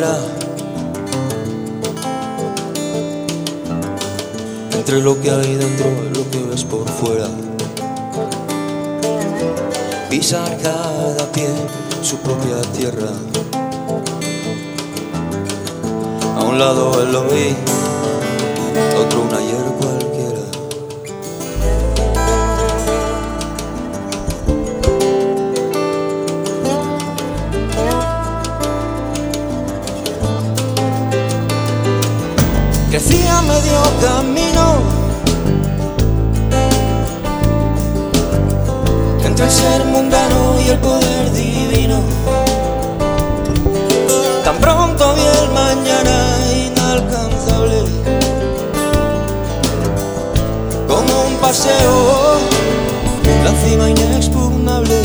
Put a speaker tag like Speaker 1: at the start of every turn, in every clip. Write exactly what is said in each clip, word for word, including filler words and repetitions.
Speaker 1: frontera entre lo que hay dentro y lo que ves por fuera. Pisar cada pie su propia tierra. A un lado el hoy, a otro un ayer cualquiera. Crecí a medio camino entre el ser mundano y el poder divino. Tan pronto vi el mañana inalcanzable, como un paseo, la cima inexpugnable.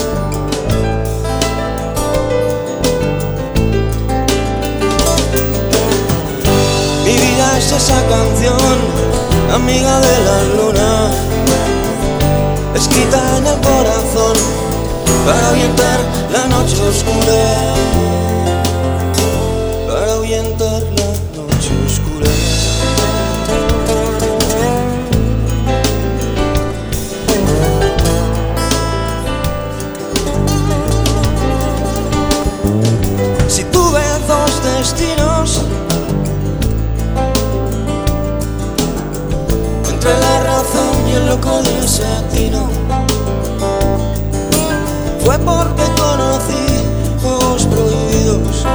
Speaker 1: Mi vida es esa canción, amiga de la luna, escrita en el corazón para ahuyentar la noche oscura, para ahuyentar la noche oscura. Si tuve dos destinos, entre la razón y el loco desatino, fue porque conocí juegos prohibidos.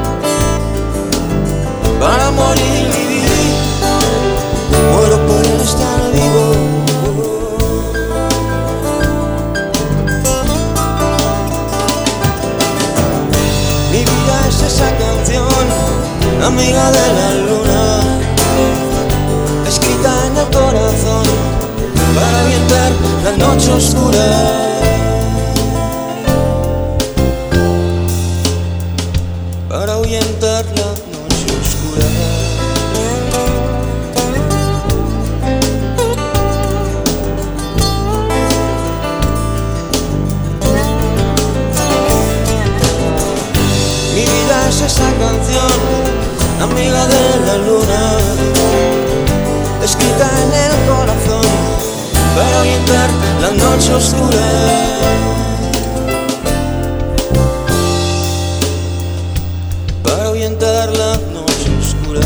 Speaker 1: Para morir viví, muero por estar vivo. Mi vida es esa canción, amiga de la luna, escrita en el corazón para ahuyentar la noche oscura. Para ahuyentar la noche oscura. Mi vida es esa canción, amiga de la luna, escrita en el corazón para ahuyentar la noche oscura. Para ahuyentar la noche oscura.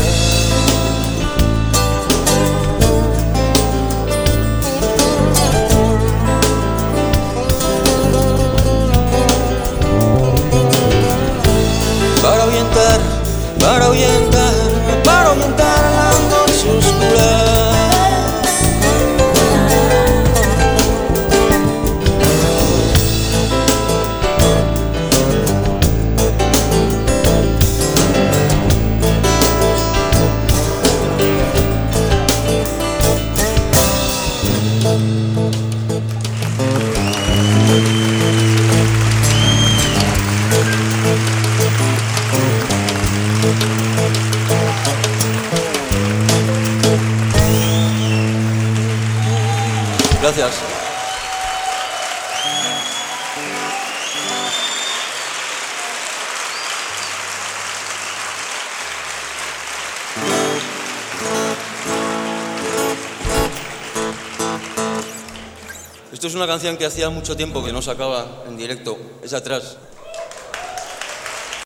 Speaker 1: Para ahuyentar, para ahuyentar, para ahuyentar la noche oscura. Gracias. Esto es una canción que hacía mucho tiempo que no sacaba en directo, es atrás.